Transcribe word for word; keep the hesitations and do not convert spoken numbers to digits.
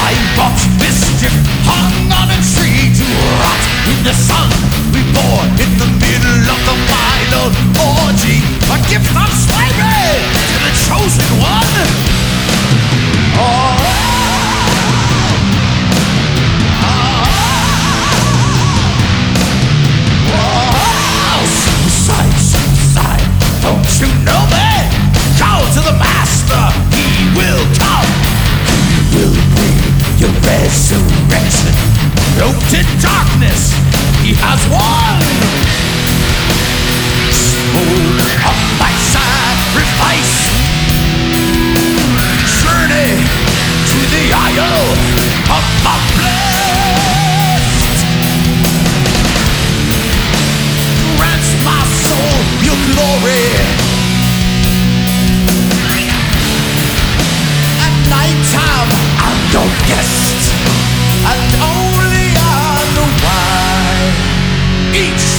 I wrought mischief, hung on a tree to rot in the sun. Reborn in the middle of the final orgy, a gift of slavery to the chosen one. Oh, oh, suicide, suicide, don't you know me? Go to the master, he will come. He will bring your resurrection. Yoked in darkness, he has won. Smoke of my sacrifice, journey to the isle of the blessed. Grant my soul your glory. At nighttime I'm your guest, and only I know why. Each